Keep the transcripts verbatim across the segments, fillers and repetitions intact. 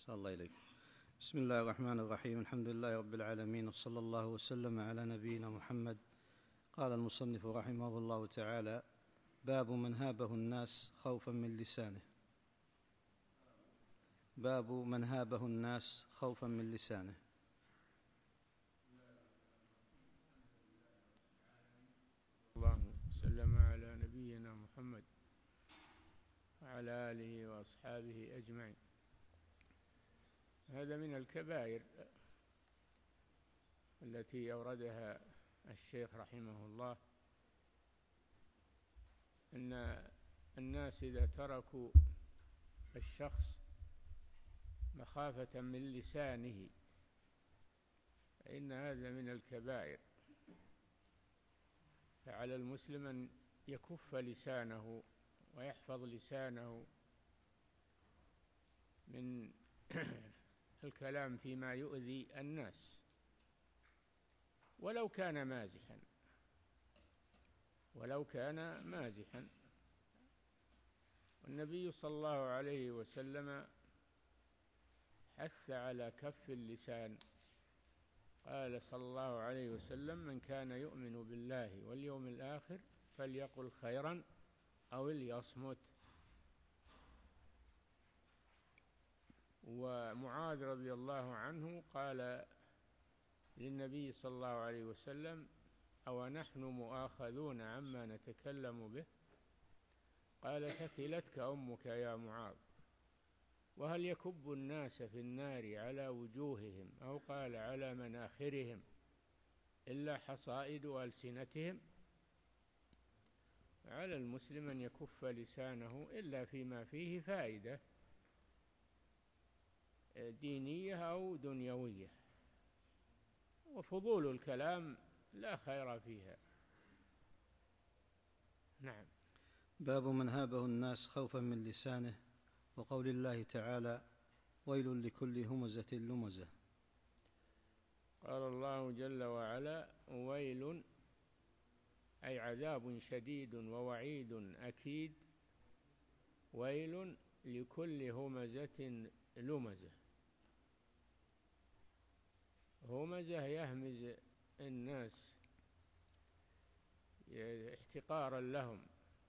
صلى الله إليك. بسم الله الرحمن الرحيم. الحمد لله رب العالمين، وصلى الله وسلم على نبينا محمد. قال المصنف رحمه الله تعالى: باب من هابه الناس خوفا من لسانه. باب من هابه الناس خوفا من لسانه. الله وسلم على نبينا محمد وعلى آله وأصحابه أجمعين. هذا من الكبائر التي أوردها الشيخ رحمه الله، أن الناس إذا تركوا الشخص مخافة من لسانه فإن هذا من الكبائر، فعلى المسلم أن يكف لسانه ويحفظ لسانه من الكلام فيما يؤذي الناس ولو كان مازحا ولو كان مازحا والنبي صلى الله عليه وسلم حث على كف اللسان. قال صلى الله عليه وسلم: من كان يؤمن بالله واليوم الآخر فليقل خيرا أو ليصمت. ومعاذ رضي الله عنه قال للنبي صلى الله عليه وسلم: أو نحن مؤاخذون عما نتكلم به؟ قال: ثكلتك أمك يا معاذ. وهل يكب الناس في النار على وجوههم أو قال على مناخرهم إلا حصائد ألسنتهم؟ على المسلم أن يكف لسانه إلا فيما فيه فائدة دينية أو دنيوية، وفضول الكلام لا خير فيها. نعم. باب من هابه الناس خوفا من لسانه، وقول الله تعالى: ويل لكل همزة لمزة. قال الله جل وعلا: ويل أي عذاب شديد ووعيد أكيد، ويل لكل همزة لمزة. همزة يهمز الناس احتقارا لهم،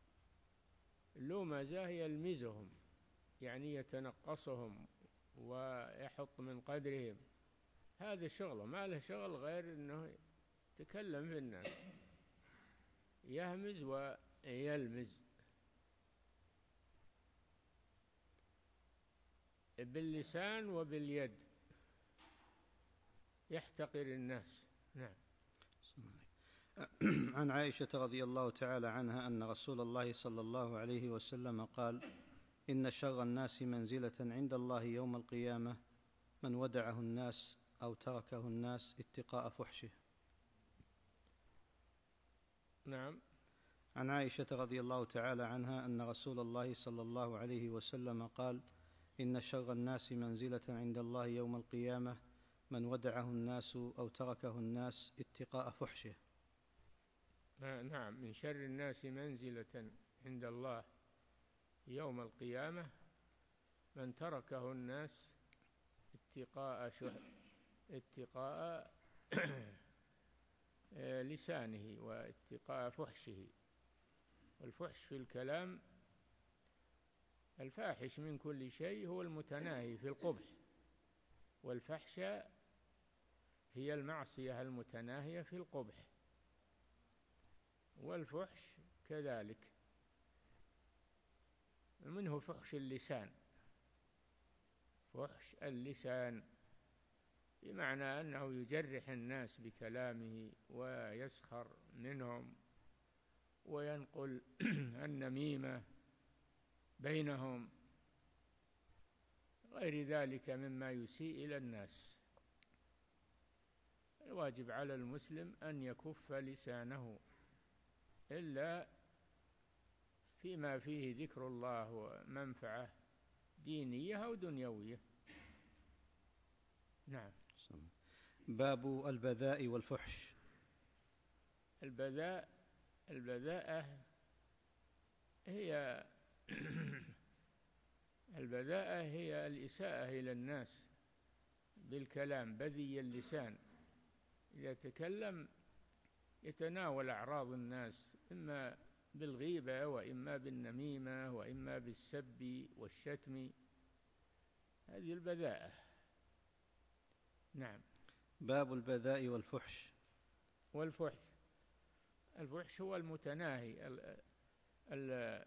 لمزة يلمزهم يعني يتنقصهم ويحط من قدرهم. هذا شغله، ما له شغل غير أنه يتكلم في الناس، يهمز ويلمز باللسان وباليد، يحتقر الناس. نعم. عن عائشة رضي الله تعالى عنها أن رسول الله صلى الله عليه وسلم قال: إن شر الناس منزلة عند الله يوم القيامة من ودعه الناس أو تركه الناس اتقاء فحشه. نعم. عن عائشة رضي الله تعالى عنها أن رسول الله صلى الله عليه وسلم قال: إن شر الناس منزلة عند الله يوم القيامة من ودعه الناس أو تركه الناس اتقاء فحشه. نعم، من شر الناس منزلة عند الله يوم القيامة من تركه الناس اتقاء شه... اتقاء لسانه واتقاء فحشه. والفحش في الكلام الفاحش من كل شيء هو المتناهي في القبح، والفحشة هي المعصية المتناهية في القبح، والفحش كذلك. منه فحش اللسان، فحش اللسان بمعنى أنه يجرح الناس بكلامه ويسخر منهم وينقل النميمة بينهم، غير ذلك مما يسيء إلى الناس. الواجب على المسلم أن يكف لسانه إلا فيما فيه ذكر الله ومنفعة دينية أو دنيوية. نعم. باب البذاء والفحش. البذاء البذاءة هي البذاءة هي الإساءة إلى الناس بالكلام، بذي اللسان، إذا تكلم يتناول أعراض الناس، إما بالغيبة وإما بالنميمة وإما بالسب والشتم، هذه البذاءة. نعم. باب البذاء والفحش. والفحش، الفحش هو المتناهي، ال ال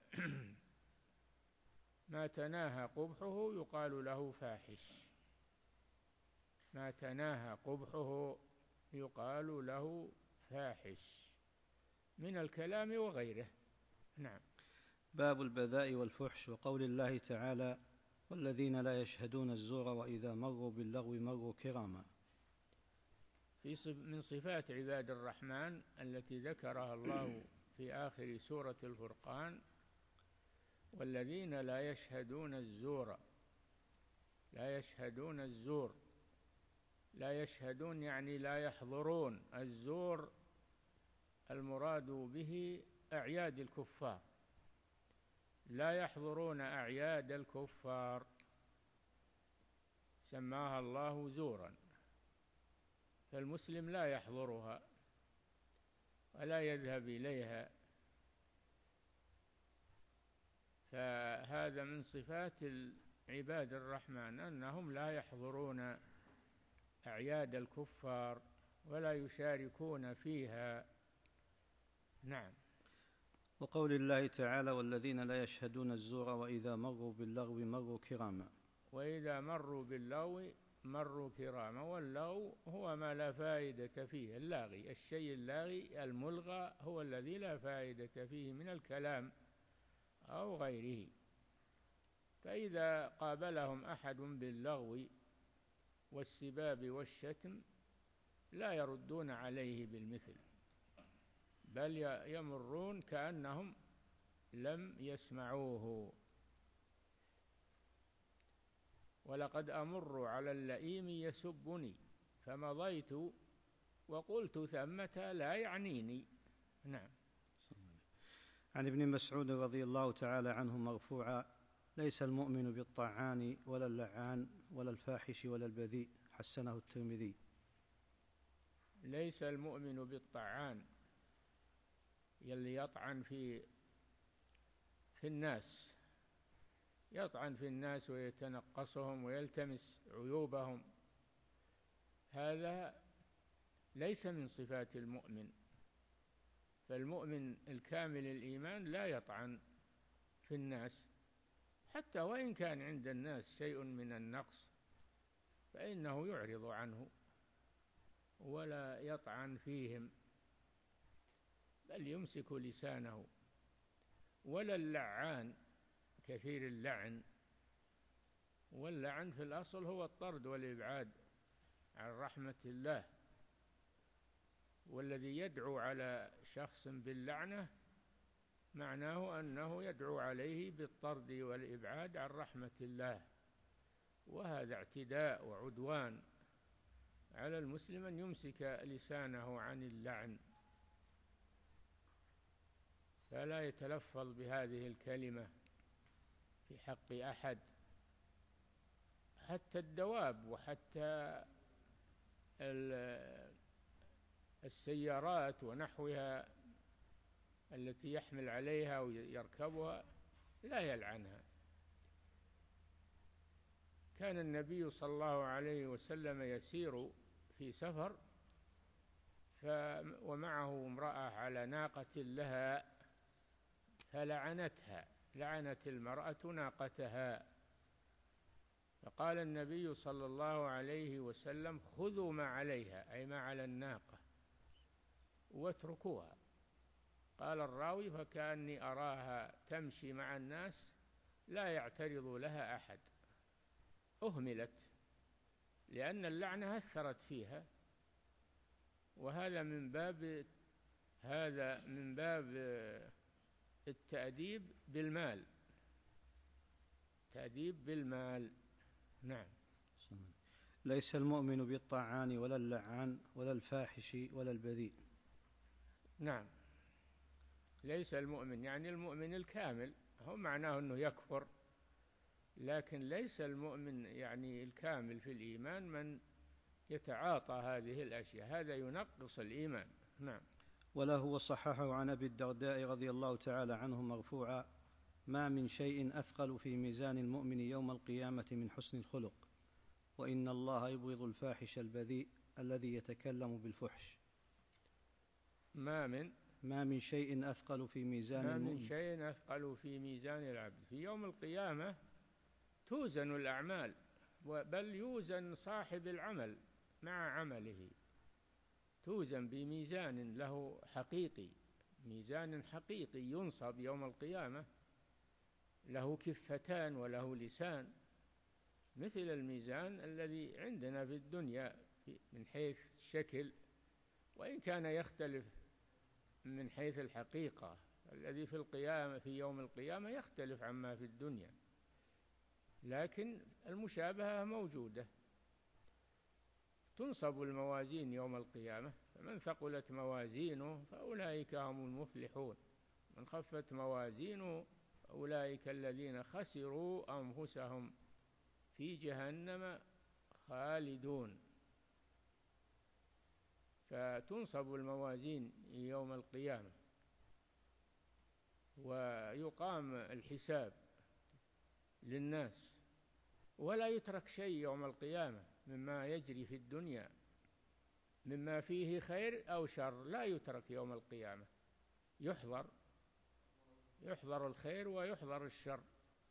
ما تناهى قبحه يقال له فاحش، ما تناهى قبحه يقال له فاحش من الكلام وغيره. نعم. باب البذاء والفحش، وقول الله تعالى: والذين لا يشهدون الزور وإذا مروا باللغو مروا كراما. في من صفات عباد الرحمن التي ذكرها الله في آخر سورة الفرقان: والذين لا يشهدون الزور. لا يشهدون الزور، لا يشهدون يعني لا يحضرون الزور، المراد به أعياد الكفار، لا يحضرون أعياد الكفار، سماها الله زورا، فالمسلم لا يحضرها ولا يذهب إليها، فهذا من صفات عباد الرحمن أنهم لا يحضرون أعياد الكفار ولا يشاركون فيها. نعم. وقول الله تعالى: والذين لا يشهدون الزور وإذا مروا باللغو مروا كراما. وإذا مروا باللغو مروا كراما، واللغو هو ما لا فائدة فيه، اللاغي، الشيء اللاغي الملغى هو الذي لا فائدة فيه من الكلام أو غيره، فإذا قابلهم أحد باللغو والسباب والشتم لا يردون عليه بالمثل، بل يمرون كأنهم لم يسمعوه. ولقد أمر على اللئيم يسبني فمضيت وقلت ثمة لا يعنيني. نعم. عن ابن مسعود رضي الله تعالى عنه مرفوعا: ليس المؤمن بالطعان ولا اللعان ولا الفاحش ولا البذيء. حسنه الترمذي. ليس المؤمن بالطعان، يلي يطعن في في الناس، يطعن في الناس ويتنقصهم ويلتمس عيوبهم، هذا ليس من صفات المؤمن. فالمؤمن الكامل الإيمان لا يطعن في الناس، حتى وإن كان عند الناس شيء من النقص فإنه يعرض عنه ولا يطعن فيهم، بل يمسك لسانه. ولا اللعان كثير اللعن، واللعن في الأصل هو الطرد والإبعاد عن رحمة الله، والذي يدعو على شخص باللعنة معناه أنه يدعو عليه بالطرد والإبعاد عن رحمة الله، وهذا اعتداء وعدوان. على المسلم أن يمسك لسانه عن اللعن، فلا يتلفظ بهذه الكلمة في حق أحد، حتى الدواب وحتى السيارات ونحوها التي يحمل عليها ويركبها لا يلعنها. كان النبي صلى الله عليه وسلم يسير في سفر ومعه امرأة على ناقة لها فلعنتها، لعنت المرأة ناقتها، فقال النبي صلى الله عليه وسلم: خذوا ما عليها، أي ما على الناقة، واتركوها. قال الراوي: فكأني أراها تمشي مع الناس لا يعترض لها أحد، أهملت لأن اللعنة أثرت فيها، وهذا من باب هذا من باب التأديب بالمال، تأديب بالمال. نعم. ليس المؤمن بالطعان ولا اللعان ولا الفاحش ولا البذيء. نعم. ليس المؤمن يعني المؤمن الكامل، هو معناه أنه يكفر لكن ليس المؤمن يعني الكامل في الإيمان من يتعاطى هذه الأشياء، هذا ينقص الإيمان. نعم. وله وصححه عن أبي الدرداء رضي الله تعالى عنه مرفوعا: ما من شيء أثقل في ميزان المؤمن يوم القيامة من حسن الخلق، وإن الله يبغض الفاحش البذيء الذي يتكلم بالفحش. ما من ما من شيء أثقل في ميزان ما المؤمن من شيء أثقل في ميزان العبد في يوم القيامة. توزن الأعمال، بل يوزن صاحب العمل مع عمله، توزن بميزان له حقيقي، ميزان حقيقي ينصب يوم القيامة، له كفتان وله لسان، مثل الميزان الذي عندنا في الدنيا من حيث الشكل، وإن كان يختلف من حيث الحقيقة. الذي في القيامة في يوم القيامة يختلف عما في الدنيا، لكن المشابهة موجودة. تنصب الموازين يوم القيامة، فمن ثقلت موازينه فأولئك هم المفلحون، من خفت موازينه أولئك الذين خسروا أنفسهم في جهنم خالدون. فتنصب الموازين يوم القيامة، ويقام الحساب للناس، ولا يترك شيء يوم القيامة مما يجري في الدنيا، مما فيه خير أو شر لا يترك يوم القيامة، يحضر يحضر الخير ويحضر الشر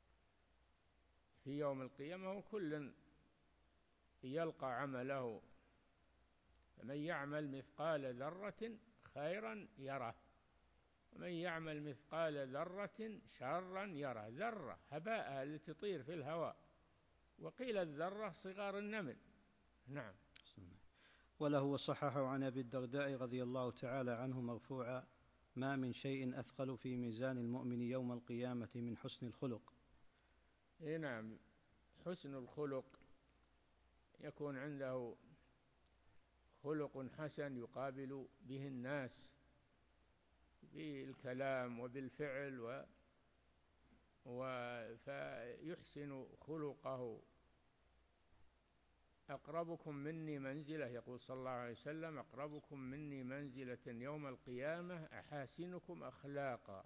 في يوم القيامة، وكل يلقى عمله. فمن يعمل مثقال ذرة خيرا يره، ومن يعمل مثقال ذرة شرا يره. ذرة هباء التي تطير في الهواء، وقيل الذرة صغار النمل. نعم. وله وصححه عن أبي الدرداء رضي الله تعالى عنه مرفوعا: ما من شيء أثقل في ميزان المؤمن يوم القيامة من حسن الخلق. إيه نعم، حسن الخلق، يكون عنده خلق حسن يقابل به الناس بالكلام وبالفعل، و فيحسن خلقه. أقربكم مني منزلة، يقول صلى الله عليه وسلم: أقربكم مني منزلة يوم القيامة أحاسنكم أخلاقا.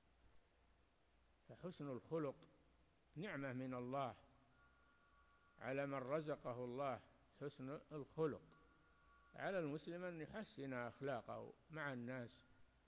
فحسن الخلق نعمة من الله على من رزقه الله حسن الخلق. على المسلم أن يحسن أخلاقه مع الناس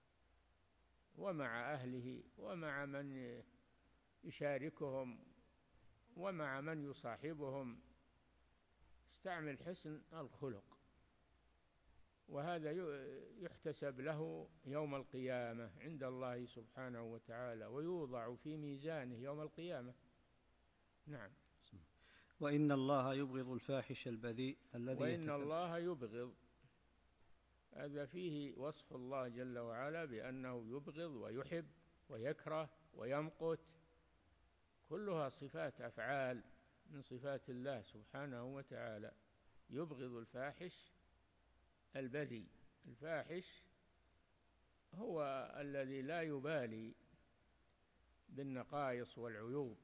ومع أهله ومع من يشاركهم ومع من يصاحبهم، استعمل حسن الخلق، وهذا يحتسب له يوم القيامة عند الله سبحانه وتعالى، ويوضع في ميزانه يوم القيامة. نعم. وإن الله يبغض الفاحش البذيء الذي وإن يتكلم. الله يبغض، هذا فيه وصف الله جل وعلا بأنه يبغض ويحب ويكره ويمقت، كلها صفات أفعال من صفات الله سبحانه وتعالى. يبغض الفاحش البذيء. الفاحش هو الذي لا يبالي بالنقائص والعيوب.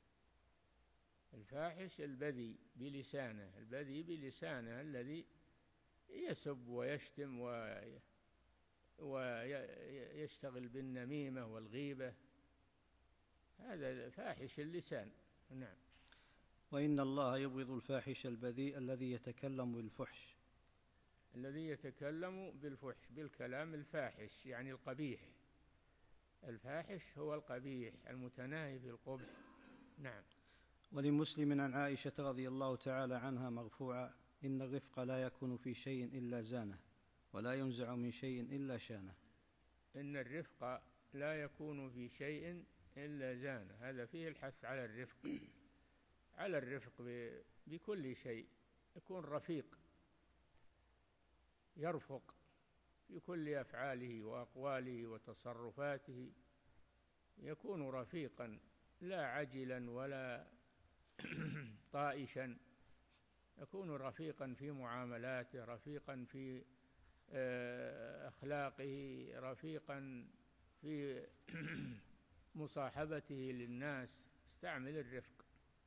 الفاحش البذيء بلسانه، البذيء بلسانه الذي يسب ويشتم ويشتغل بالنميمة والغيبة، هذا فاحش اللسان. نعم. وإن الله يبغض الفاحش البذيء الذي يتكلم بالفحش. الذي يتكلم بالفحش، بالكلام الفاحش يعني القبيح. الفاحش هو القبيح المتناهي في القبح. نعم. ولمسلم عن عائشة رضي الله تعالى عنها مرفوعا: إن الرفق لا يكون في شيء إلا زانه، ولا ينزع من شيء إلا شانه. إن الرفق لا يكون في شيء إلا زانه، هذا فيه الحث على الرفق، على الرفق بكل شيء. يكون رفيق، يرفق في كل أفعاله وأقواله وتصرفاته، يكون رفيقا لا عجلا ولا طائشا، يكون رفيقا في معاملاته، رفيقا في أخلاقه، رفيقا في مصاحبته للناس. استعمل الرفق.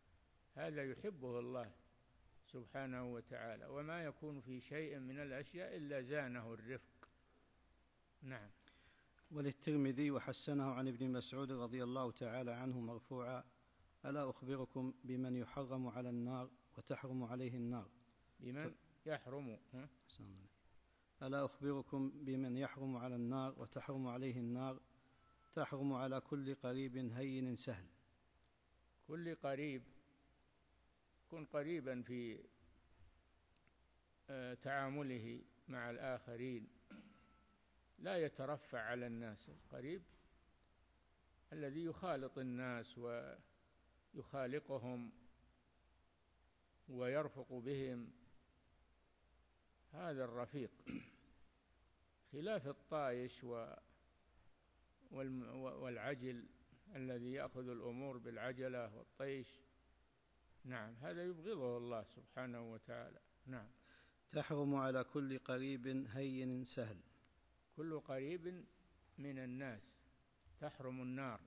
هذا يحبه الله سبحانه وتعالى، وما يكون في شيء من الأشياء إلا زانه الرفق. نعم. وللترمذي وحسنه عن ابن مسعود رضي الله تعالى عنه مرفوعا: ألا أخبركم بمن يحرم على النار وتحرم عليه النار؟ بمن يحرم ها؟ ألا أخبركم بمن يحرم على النار وتحرم عليه النار؟ تحرم على كل قريب هين سهل. كل قريب، كن قريبا في تعامله مع الآخرين، لا يترفع على الناس. القريب الذي يخالط الناس ويخالقهم ويرفق بهم، هذا الرفيق، خلاف الطائش والعجل الذي يأخذ الأمور بالعجلة والطيش. نعم، هذا يبغضه الله سبحانه وتعالى. نعم. تحرم على كل قريب هين سهل. كل قريب من الناس تحرم النار،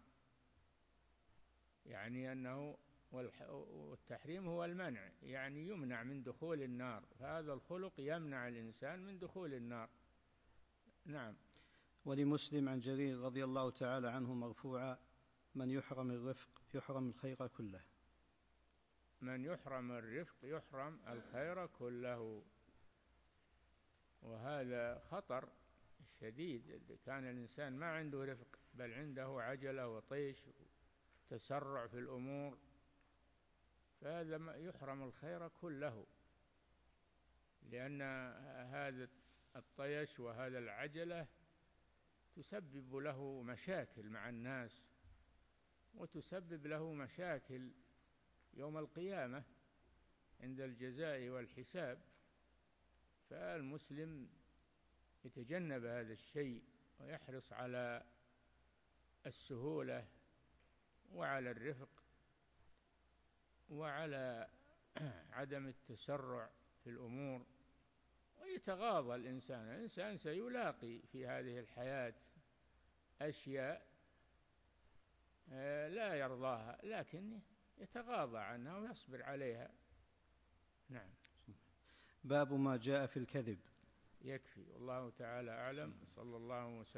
يعني أنه والتحريم هو المنع، يعني يمنع من دخول النار، فهذا الخلق يمنع الإنسان من دخول النار. نعم. ولمسلم عن جرير رضي الله تعالى عنه مرفوعا: من يحرم الرفق يحرم الخير كله. من يحرم الرفق يحرم الخير كله، وهذا خطر شديد. إذا كان الإنسان ما عنده رفق بل عنده عجلة وطيش وتسرع في الأمور، فهذا يحرم الخير كله، لأن هذا الطيش وهذا العجلة تسبب له مشاكل مع الناس، وتسبب له مشاكل يوم القيامة عند الجزاء والحساب. فالمسلم يتجنب هذا الشيء ويحرص على السهولة وعلى الرفق وعلى عدم التسرع في الأمور، ويتغاضى الإنسان. الإنسان سيلاقي في هذه الحياة أشياء لا يرضاها، لكن يتغاضى عنها ويصبر عليها. نعم. باب ما جاء في الكذب. يكفي، والله تعالى أعلم. صلى الله وسلم